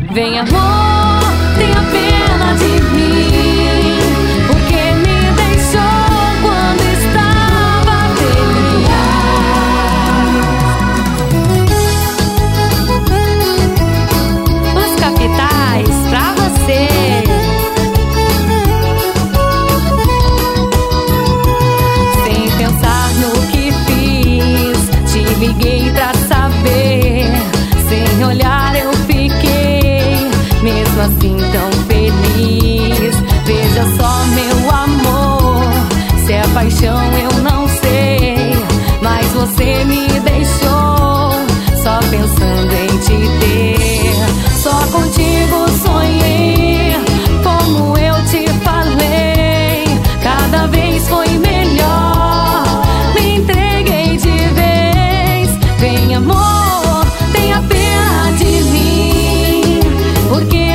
Vem amor, tenha pena de mim, porque me deixou quando estava feliz. Os capitais pra você. Sem pensar no que fiz, te liguei pra saber. Sem olhar eu fiquei, mesmo assim tão feliz. Veja só, meu amor, se é paixão eu não sei, mas você me deixou só pensando em te ter. Só contigo sonhei, como eu te falei, cada vez foi melhor, me entreguei de vez. Vem amor, tenha pena de mim, porque